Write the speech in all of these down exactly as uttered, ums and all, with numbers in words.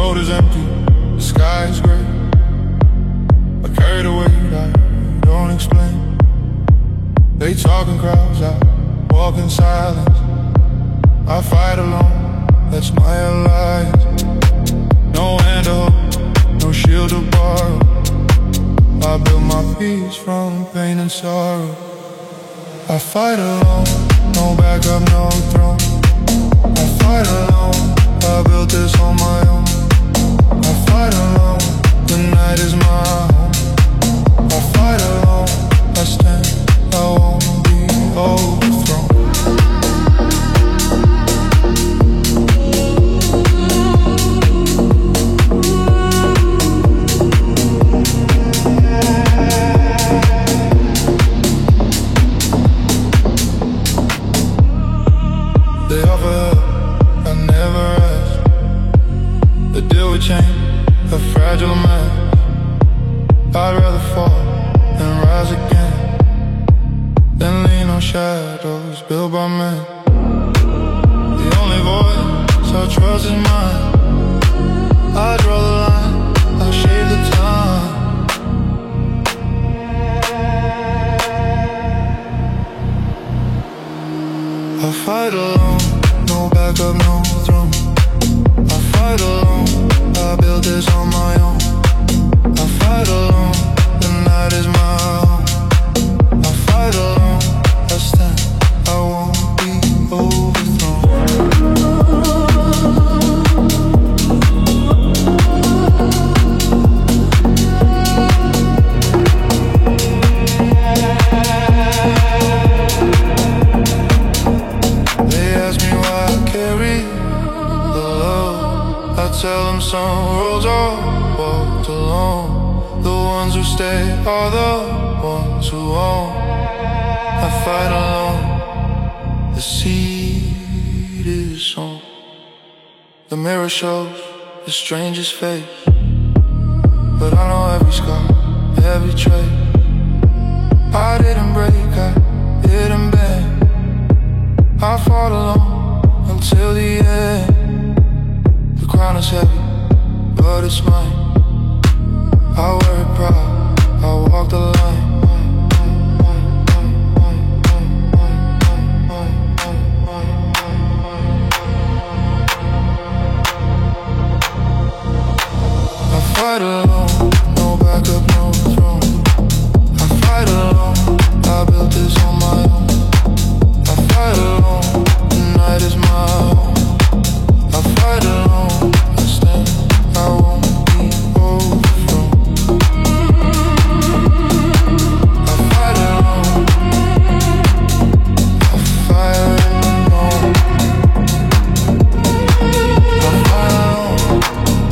road is empty, the sky is gray. I carry the weight I don't explain. They talk in crowds, I walk in silence. I fight alone, that's my alliance. No hand to hold, no shield to borrow. I build my peace from pain and sorrow. I fight alone, no backup, no throne. I fight alone, I built this on my own. I fight alone, the night is my home. I fight alone, I stand, I won't be overthrown. They offer help, I never ask. The deal with change, a fragile man. I'd rather fall and rise again than lean on shadows built by men. The only voice I trust is mine. I draw the line, I shave the time. I fight alone, no backup, no throne. I fight alone, I built this on my own. I fight alone, the night is my home. I fight alone, I stand, I won't be overthrown. They ask me why I carry the load. I tell them some roads are walked alone. The ones who stay are the ones who own. I fight alone, the seed is sown. The mirror shows the strangest face, but I know every scar, every trait. I didn't break, I didn't bend. I fought alone until the end. The crown is heavy, but it's mine. I wear it proud, I walk the line. I fight alone, no backup, no throne. I fight alone, I built this on my own. I fight alone, the night is my home. I fight alone, I stand, I won't be overthrown. I fight alone, I fight alone. I fight alone,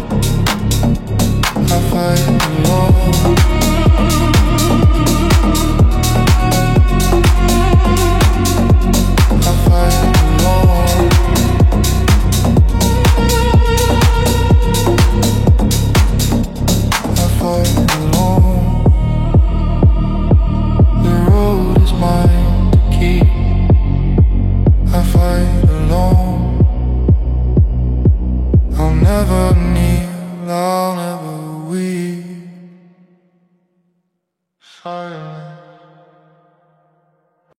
I fight alone. I fight alone. I fight alone. The road is mine to keep. I fight alone. I'll never kneel, I'll never weep. Silence.